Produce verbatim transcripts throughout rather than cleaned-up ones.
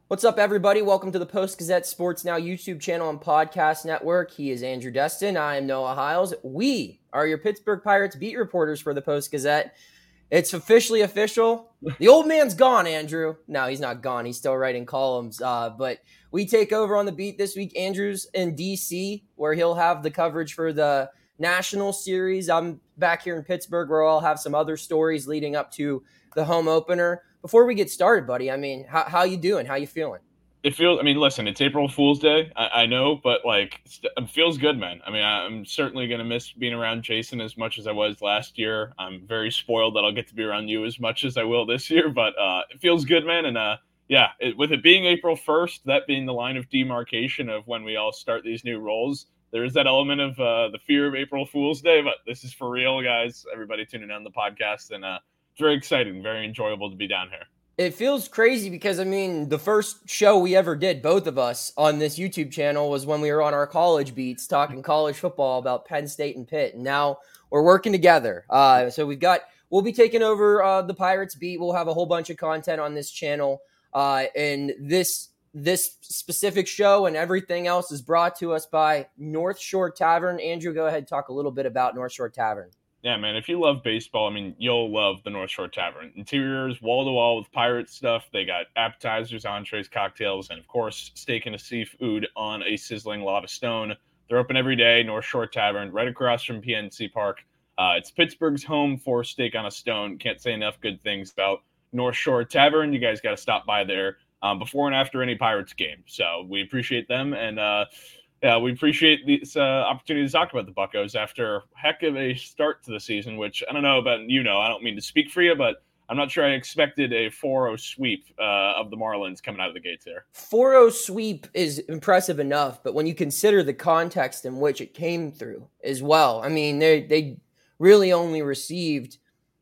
What's up, everybody? Welcome to the Post-Gazette Sports Now YouTube channel and podcast network. He is Andrew Destin. I am Noah Hiles. We are your Pittsburgh Pirates beat reporters for the Post-Gazette. It's officially official. The old man's gone, Andrew. No, he's not gone. He's still writing columns. Uh, but we take over on the beat this week. Andrew's in D C, where he'll have the coverage for the National Series. I'm back here in Pittsburgh, where I'll have some other stories leading up to the home opener. Before we get started, buddy, I mean, how how you doing? How you feeling? It feels, I mean, listen, it's April Fool's Day. I, I know, but like, it feels good, man. I mean, I'm certainly going to miss being around Jason as much as I was last year. I'm very spoiled that I'll get to be around you as much as I will this year, but uh, it feels good, man. And uh, yeah, it, with it being April first, that being the line of demarcation of when we all start these new roles, there is that element of uh, the fear of April Fool's Day, but this is for real, guys. Everybody tuning in on the podcast, and uh, it's very exciting, very enjoyable to be down here. It feels crazy because, I mean, the first show we ever did, both of us, on this YouTube channel was when we were on our college beats talking college football about Penn State and Pitt. And now we're working together. Uh, so we've got, we'll be taking over uh, the Pirates beat. We'll have a whole bunch of content on this channel. Uh, and this this specific show and everything else is brought to us by North Shore Tavern. Andrew, go ahead and talk a little bit about North Shore Tavern. Yeah, man, if you love baseball, I mean, you'll love the North Shore Tavern. Interiors, wall-to-wall with pirate stuff. They got appetizers, entrees, cocktails, and, of course, steak and seafood on a sizzling lava stone. They're open every day, North Shore Tavern, right across from P N C Park. Uh, it's Pittsburgh's home for steak on a stone. Can't say enough good things about North Shore Tavern. You guys got to stop by there um, before and after any Pirates game. So we appreciate them, and uh Yeah, we appreciate this uh, opportunity to talk about the Buccos after a heck of a start to the season, which I don't know about, you know, I don't mean to speak for you, but I'm not sure I expected a four oh sweep uh, of the Marlins coming out of the gates here. four oh sweep is impressive enough, but when you consider the context in which it came through as well, I mean, they they really only received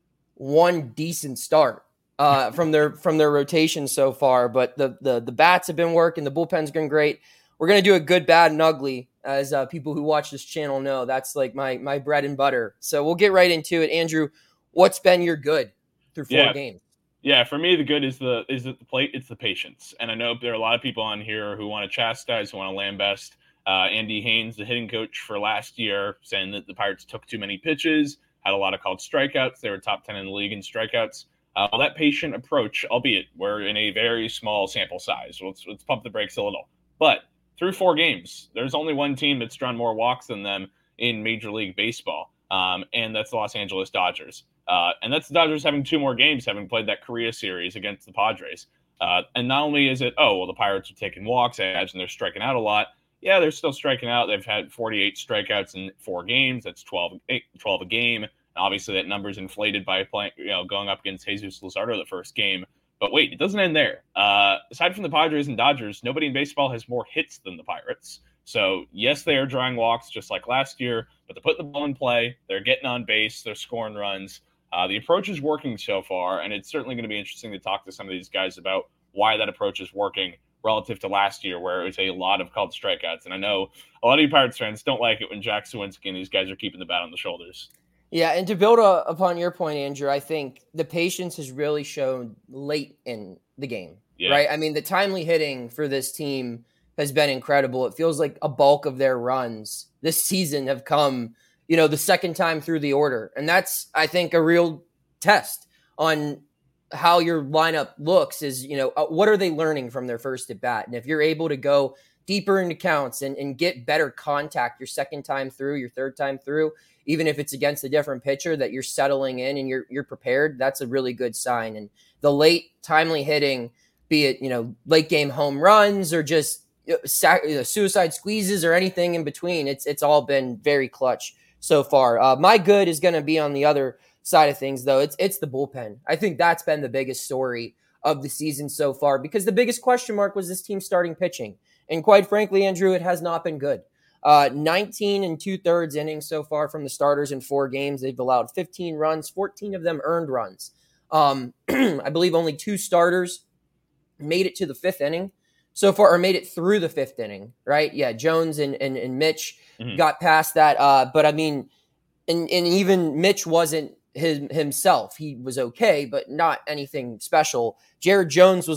one decent start uh, from their from their rotation so far, but the the the bats have been working, the bullpen's been great. We're going to do a good, bad, and ugly, as uh, people who watch this channel know. That's like my my bread and butter. So we'll get right into it. Andrew, what's been your good through four yeah. games? Yeah, for me, the good is the is at the plate. It's the patience. And I know there are a lot of people on here who want to chastise, who want to lambast uh, Andy Haynes, the hitting coach for last year, saying that the Pirates took too many pitches, had a lot of called strikeouts. They were top ten in the league in strikeouts. Uh, well, that patient approach, albeit we're in a very small sample size. Let's, let's pump the brakes a little. But through four games, there's only one team that's drawn more walks than them in Major League Baseball, um, and that's the Los Angeles Dodgers. Uh, and that's the Dodgers having two more games, having played that Korea series against the Padres. Uh, and not only is it, oh, well, the Pirates are taking walks, I imagine they're striking out a lot. Yeah, they're still striking out. They've had forty-eight strikeouts in four games. That's twelve, eight, twelve a game. And obviously, that number's inflated by playing, you know, going up against Jesus Luzardo the first game. But wait, it doesn't end there. Uh, aside from the Padres and Dodgers, nobody in baseball has more hits than the Pirates. So, yes, they are drawing walks just like last year, but they're putting the ball in play. They're getting on base. They're scoring runs. Uh, the approach is working so far, and it's certainly going to be interesting to talk to some of these guys about why that approach is working relative to last year, where it was a lot of called strikeouts. And I know a lot of you Pirates fans don't like it when Jack Sawinski and these guys are keeping the bat on the shoulders. Yeah, and to build a, upon your point, Andrew, I think the patience has really shown late in the game, yeah. right? I mean, the timely hitting for this team has been incredible. It feels like a bulk of their runs this season have come, you know, the second time through the order. And that's, I think, a real test on how your lineup looks is, you know, what are they learning from their first at bat? And if you're able to go deeper into counts and, and get better contact your second time through, your third time through, even if it's against a different pitcher, that you're settling in and you're you're prepared, that's a really good sign. And the late, timely hitting, be it, you know, late game home runs or just you know, sac- you know, suicide squeezes or anything in between, it's it's all been very clutch so far. Uh, my good is going to be on the other side of things, though. It's it's the bullpen. I think that's been the biggest story of the season so far, because the biggest question mark was this team starting pitching. And quite frankly, Andrew, it has not been good. Uh, nineteen and two thirds innings so far from the starters in four games. They've allowed fifteen runs, fourteen of them earned runs. Um, I believe only two starters made it to the fifth inning so far, or made it through the fifth inning, right? Yeah, Jones and and, and Mitch mm-hmm. got past that. Uh, but I mean, and, and even Mitch wasn't his, himself. He was okay, but not anything special. Jared Jones was like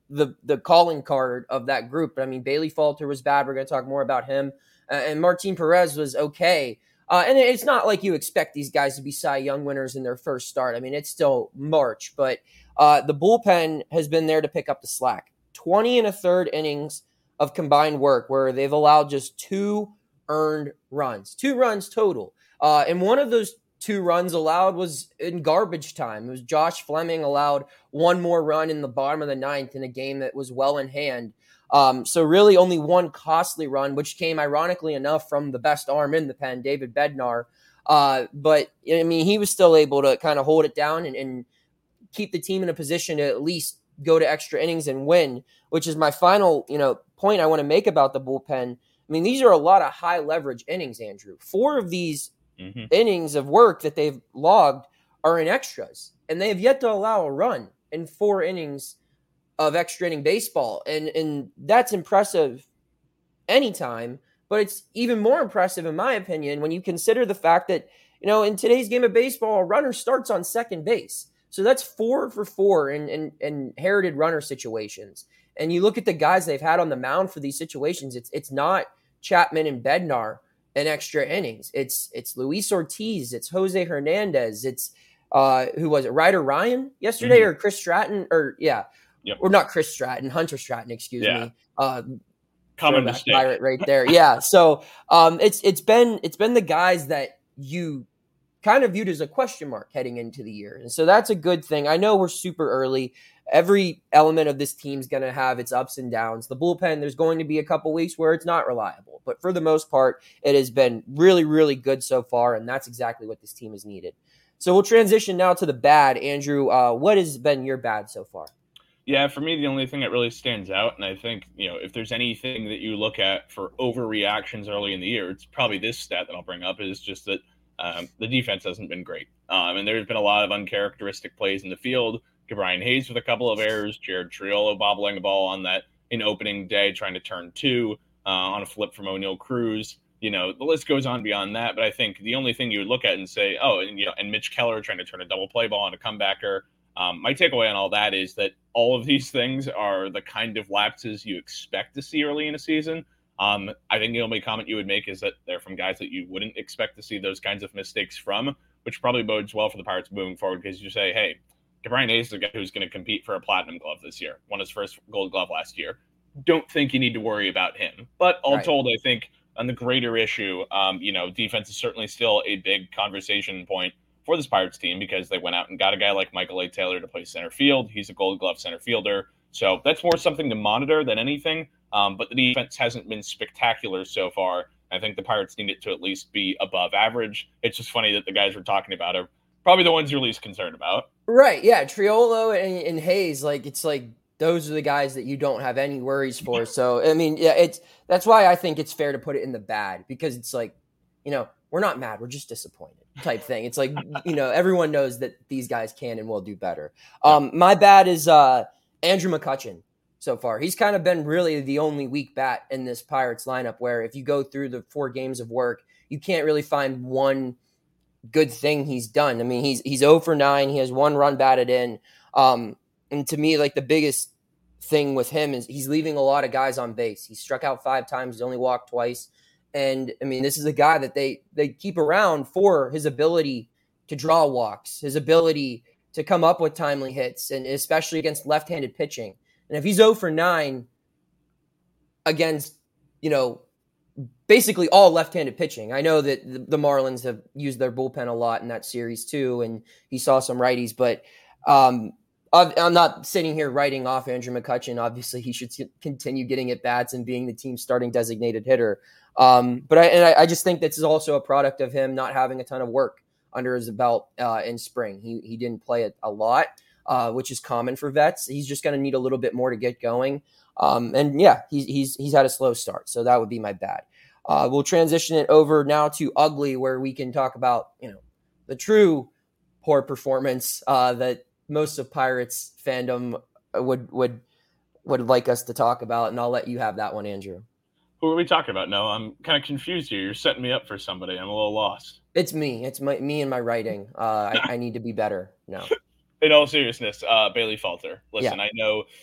the the calling card of that group. But I mean, Bailey Falter was bad. We're going to talk more about him. Uh, and Martin Perez was okay. Uh, and it's not like you expect these guys to be Cy Young winners in their first start. I mean, it's still March, but uh, the bullpen has been there to pick up the slack. twenty and a third innings of combined work where they've allowed just two earned runs, two runs total. Uh, and one of those two runs allowed was in garbage time. It was Josh Fleming allowed one more run in the bottom of the ninth in a game that was well in hand. Um, so really only one costly run, which came ironically enough from the best arm in the pen, David Bednar. Uh, but I mean, he was still able to kind of hold it down and, and keep the team in a position to at least go to extra innings and win, which is my final, you know, point I want to make about the bullpen. I mean, these are a lot of high leverage innings, Andrew. Four of these mm-hmm. innings of work that they've logged are in extras, and they have yet to allow a run in four innings of extra inning baseball. And, and that's impressive anytime, but it's even more impressive, in my opinion, when you consider the fact that, you know, in today's game of baseball, a runner starts on second base. So that's four for four in, in, in inherited runner situations. And you look at the guys they've had on the mound for these situations, it's it's not Chapman and Bednar in extra innings. It's it's Luis Ortiz, it's Jose Hernandez, it's uh, who was it, Ryder Ryan yesterday, mm-hmm. or Chris Stratton, or yeah, yep. or not Chris Stratton, Hunter Stratton, excuse yeah. me. Uh, Common mistake. Pirate right there, yeah. So um, it's it's been it's been the guys that you kind of viewed as a question mark heading into the year. And so that's a good thing. I know we're super early. Every element of this team's going to have its ups and downs. The bullpen, there's going to be a couple weeks where it's not reliable. But for the most part, it has been really, really good so far, and that's exactly what this team has needed. So we'll transition now to the bad. Andrew, uh, what has been your bad so far? Yeah, for me, the only thing that really stands out, and I think, you know, if there's anything that you look at for overreactions early in the year, it's probably this stat that I'll bring up, is just that Um, the defense hasn't been great. Um, and there's been a lot of uncharacteristic plays in the field. Brian Hayes with a couple of errors, Jared Triolo bobbling a ball on that in opening day, trying to turn two uh, on a flip from O'Neill Cruz. You know, the list goes on beyond that. But I think the only thing you would look at and say, oh, and, you know, and Mitch Keller trying to turn a double play ball on a comebacker. Um, my takeaway on all that is that all of these things are the kind of lapses you expect to see early in a season. Um, I think the only comment you would make is that they're from guys that you wouldn't expect to see those kinds of mistakes from, which probably bodes well for the Pirates moving forward, because you say, hey, Brian Hayes is a guy who's going to compete for a platinum glove this year, won his first gold glove last year. Don't think you need to worry about him. But all right. told, I think on the greater issue, um, you know, defense is certainly still a big conversation point for this Pirates team, because they went out and got a guy like Michael A. Taylor to play center field. He's a gold glove center fielder. So that's more something to monitor than anything. Um, but the defense hasn't been spectacular so far. I think the Pirates need it to at least be above average. It's just funny that the guys we're talking about are probably the ones you're least concerned about. Right, yeah. Triolo and, and Hayes, like, it's like those are the guys that you don't have any worries for. So, I mean, yeah, it's that's why I think it's fair to put it in the bad, because it's like, you know, we're not mad, we're just disappointed type thing. It's like, you know, everyone knows that these guys can and will do better. Um, my bad is uh, Andrew McCutchen. So far, he's kind of been really the only weak bat in this Pirates lineup, where if you go through the four games of work, you can't really find one good thing he's done. I mean, he's he's zero for nine. He has one run batted in. Um, and to me, like, the biggest thing with him is he's leaving a lot of guys on base. He struck out five times. He's only walked twice. And, I mean, this is a guy that they they keep around for his ability to draw walks, his ability to come up with timely hits, and especially against left-handed pitching. And if he's zero for nine against, you know, basically all left-handed pitching, I know that the Marlins have used their bullpen a lot in that series too, and he saw some righties, but um, I'm not sitting here writing off Andrew McCutchen. Obviously, he should continue getting at bats and being the team's starting designated hitter. Um, but I, and I, I just think this is also a product of him not having a ton of work under his belt uh, in spring. He he didn't play it a lot. Uh, which is common for vets. He's just going to need a little bit more to get going. Um, and yeah, he's, he's, he's had a slow start. So that would be my bad. Uh, we'll transition it over now to ugly, where we can talk about, you know, the true poor performance uh, that most of Pirates fandom would, would, would like us to talk about. And I'll let you have that one, Andrew. Who are we talking about? No, I'm kind of confused here. You're setting me up for somebody. I'm a little lost. It's me. It's my, me and my writing. Uh, I, I need to be better. No. In all seriousness, uh, Bailey Falter. Listen, yeah. I know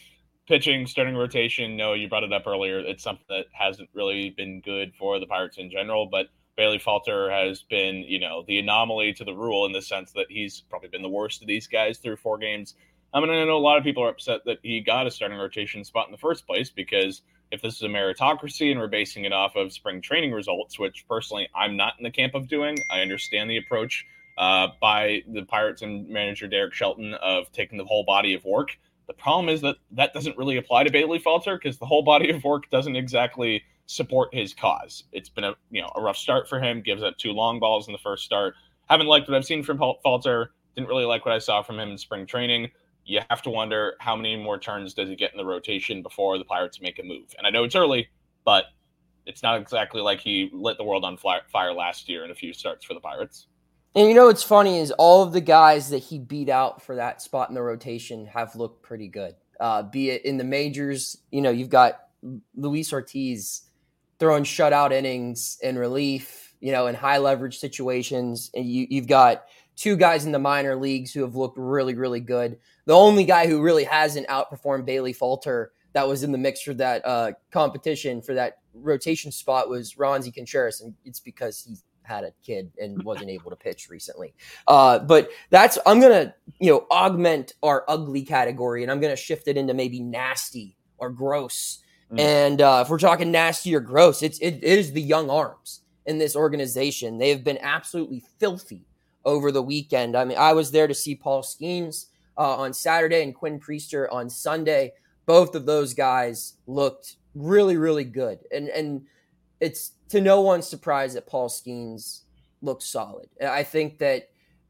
pitching, starting rotation, no, you brought it up earlier. It's something that hasn't really been good for the Pirates in general, but Bailey Falter has been, you know, the anomaly to the rule in the sense that he's probably been the worst of these guys through four games. I mean, I know a lot of people are upset that he got a starting rotation spot in the first place, because if this is a meritocracy and we're basing it off of spring training results, which personally I'm not in the camp of doing, I understand the approach uh, by the Pirates and manager Derek Shelton of taking the whole body of work. The problem is that that doesn't really apply to Bailey Falter, because the whole body of work doesn't exactly support his cause. It's been a you know a rough start for him. Gives up two long balls in the first start. Haven't liked what I've seen from Falter. Didn't really like what I saw from him in spring training. You have to wonder how many more turns does he get in the rotation before the Pirates make a move. And I know it's early, but it's not exactly like he lit the world on fire last year in a few starts for the Pirates. And you know what's funny is all of the guys that he beat out for that spot in the rotation have looked pretty good. Uh, be it in the majors, you know, you've got Luis Ortiz throwing shutout innings in relief, you know, in high leverage situations. And you, you've got two guys in the minor leagues who have looked really, really good. The only guy who really hasn't outperformed Bailey Falter that was in the mix for that uh, competition for that rotation spot was Ronzi Contreras. And it's because he's had a kid and wasn't able to pitch recently. Uh, but that's, I'm going to, you know, augment our ugly category, and I'm going to shift it into maybe nasty or gross. Mm. And uh, if we're talking nasty or gross, it's, it, it is the young arms in this organization. They have been absolutely filthy over the weekend. I mean, I was there to see Paul Skeens uh, on Saturday and Quinn Priester on Sunday. Both of those guys looked really, really good. And, and it's to no one's surprise that Paul Skeens looks solid. I think that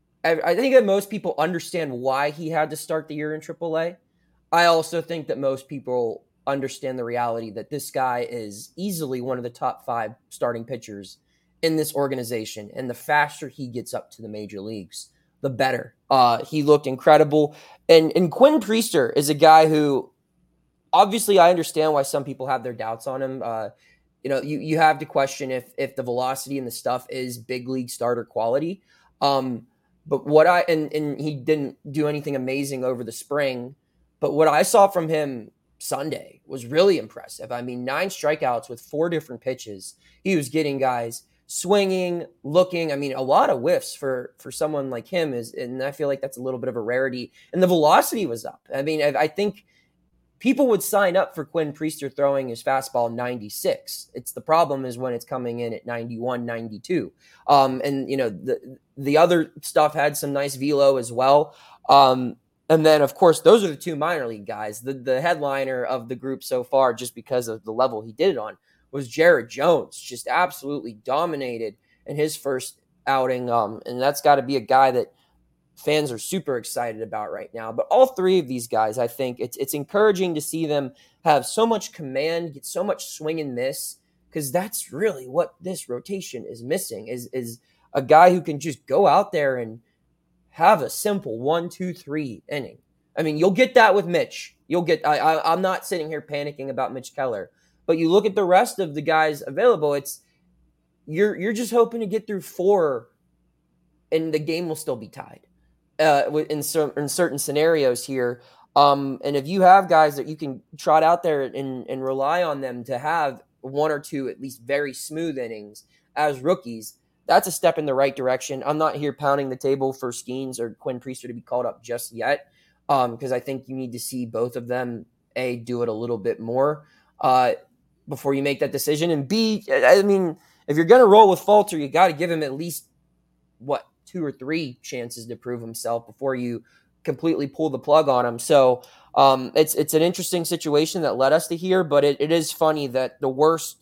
I think that most people understand why he had to start the year in triple A. I also think that most people understand the reality that this guy is easily one of the top five starting pitchers in this organization. And the faster he gets up to the major leagues, the better. Uh, he looked incredible. And, and Quinn Priester is a guy who, obviously, I understand why some people have their doubts on him. Uh, you know, you, you have to question if if the velocity and the stuff is big league starter quality. Um, but what I, and, and he didn't do anything amazing over the spring, but what I saw from him Sunday was really impressive. I mean, nine strikeouts with four different pitches. He was getting guys swinging, looking. I mean, a lot of whiffs for, for someone like him is, and I feel like that's a little bit of a rarity. And the velocity was up. I mean, I, I think people would sign up for Quinn Priester throwing his fastball ninety-six. It's the problem is when it's coming in at ninety-one, ninety-two. Um, and, you know, the the other stuff had some nice velo as well. Um, and then, of course, those are the two minor league guys. The, the headliner of the group so far, just because of the level he did it on, was Jared Jones. Just absolutely dominated in his first outing. Um, and that's got to be a guy that fans are super excited about right now. But all three of these guys, I think it's it's encouraging to see them have so much command, get so much swing and miss, because that's really what this rotation is missing, is, is a guy who can just go out there and have a simple one, two, three inning. I mean, you'll get that with Mitch. You'll get, I, I, I'm not sitting here panicking about Mitch Keller, but you look at the rest of the guys available, it's, you're, you're just hoping to get through four and the game will still be tied. Uh, in, cer- in certain scenarios here. Um, and if you have guys that you can trot out there and, and rely on them to have one or two at least very smooth innings as rookies, that's a step in the right direction. I'm not here pounding the table for Skeens or Quinn Priester to be called up just yet, because um, I think you need to see both of them, A, do it a little bit more uh, before you make that decision. And B, I mean, if you're going to roll with Falter, you got to give him at least, what, two or three chances to prove himself before you completely pull the plug on him. So um, it's it's an interesting situation that led us to here, but it, it is funny that the worst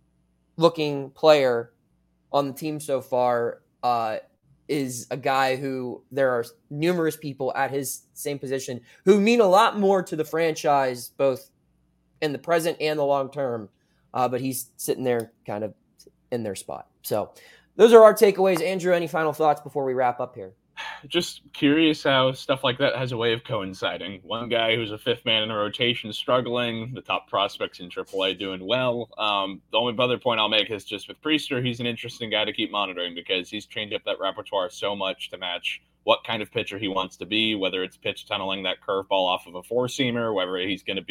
looking player on the team so far uh, is a guy who there are numerous people at his same position who mean a lot more to the franchise, both in the present and the long term. Uh, but he's sitting there kind of in their spot. So those are our takeaways. Andrew, any final thoughts before we wrap up here? Just curious how stuff like that has a way of coinciding. One guy who's a fifth man in a rotation struggling, the top prospects in triple A doing well. Um, the only other point I'll make is just with Priester, he's an interesting guy to keep monitoring because he's changed up that repertoire so much to match what kind of pitcher he wants to be, whether it's pitch tunneling that curveball off of a four-seamer, whether he's going to be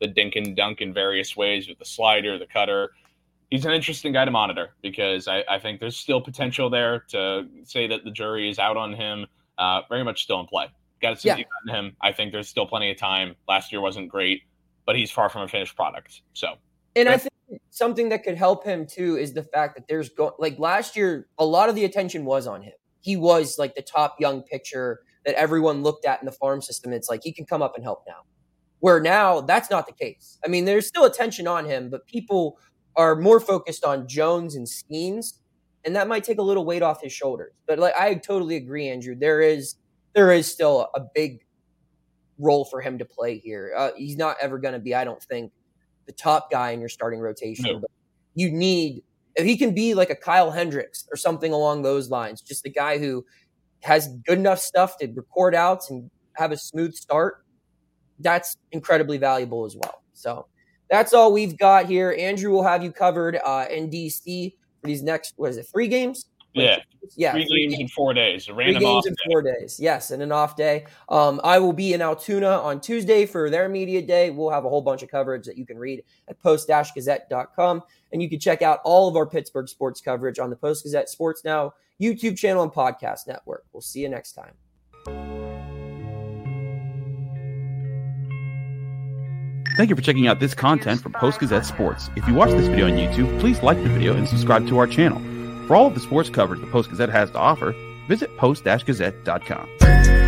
the dink and dunk in various ways with the slider, the cutter. He's an interesting guy to monitor because I, I think there's still potential there. To say that the jury is out on him, uh, very much still in play. Got to see yeah. on him. I think there's still plenty of time. Last year wasn't great, but he's far from a finished product. So, and I think something that could help him too is the fact that there's go- like last year, a lot of the attention was on him. He was like the top young pitcher that everyone looked at in the farm system. It's like he can come up and help now. Where now that's not the case. I mean, there's still attention on him, but people are more focused on Jones and Skeens, and that might take a little weight off his shoulders. But like, I totally agree, Andrew. There is there is still a big role for him to play here. Uh, he's not ever going to be, I don't think, the top guy in your starting rotation. No. But you need, if he can be like a Kyle Hendricks or something along those lines, just the guy who has good enough stuff to record outs and have a smooth start, that's incredibly valuable as well. So that's all we've got here. Andrew will have you covered uh, in D C for these next, what is it, three games? Yeah. Yeah. Three, three games, games in four days. A random three games off in day. four days. Yes, and an off day. Um, I will be in Altoona on Tuesday for their media day. We'll have a whole bunch of coverage that you can read at post dash gazette dot com. And you can check out all of our Pittsburgh sports coverage on the Post-Gazette Sports Now YouTube channel and podcast network. We'll see you next time. Thank you for checking out this content from Post-Gazette Sports. If you watch this video on YouTube, please like the video and subscribe to our channel. For all of the sports coverage the Post-Gazette has to offer, visit post dash gazette dot com.